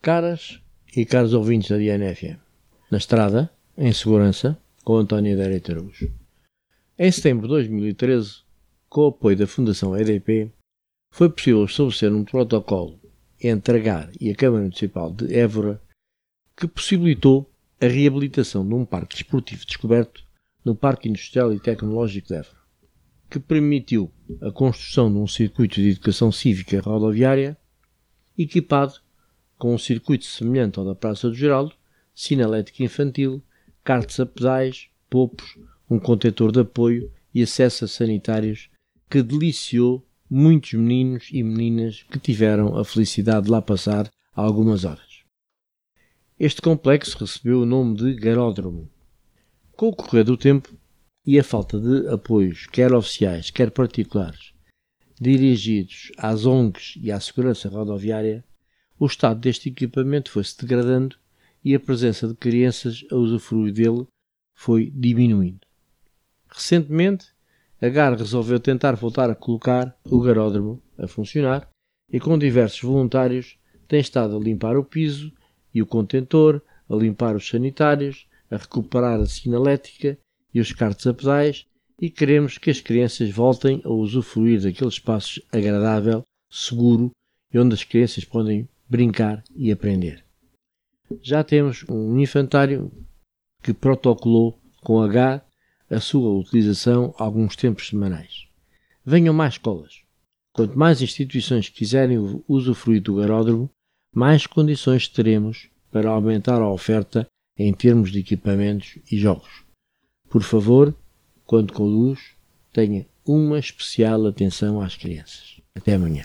Caras e caros ouvintes da DNFM, na estrada, em segurança, com António Adérito Araújo. Em setembro de 2013, com o apoio da Fundação EDP, foi possível estabelecer um protocolo entre a GAR e a Câmara Municipal de Évora que possibilitou a reabilitação de um parque desportivo descoberto no Parque Industrial e Tecnológico de Évora, que permitiu a construção de um circuito de educação cívica rodoviária equipado com um circuito semelhante ao da Praça do Geraldo, sinalética infantil, karts a pedais, popos, um contentor de apoio e acesso a sanitários que deliciou muitos meninos e meninas que tiveram a felicidade de lá passar algumas horas. Este complexo recebeu o nome de Garódromo. Com o correr do tempo e a falta de apoios, quer oficiais, quer particulares, dirigidos às ONGs e à segurança rodoviária, o estado deste equipamento foi-se degradando e a presença de crianças a usufruir dele foi diminuindo. Recentemente, a GAR resolveu tentar voltar a colocar o garódromo a funcionar e com diversos voluntários tem estado a limpar o piso e o contentor, a limpar os sanitários, a recuperar a sinalética e os karts a pedais e queremos que as crianças voltem a usufruir daquele espaço agradável, seguro e onde as crianças podem brincar e aprender. Já temos um infantário que protocolou com a GAR a sua utilização alguns tempos semanais. Venham mais escolas. Quanto mais instituições quiserem usufruir do garódromo, mais condições teremos para aumentar a oferta em termos de equipamentos e jogos. Por favor, quando conduz, tenha uma especial atenção às crianças. Até amanhã.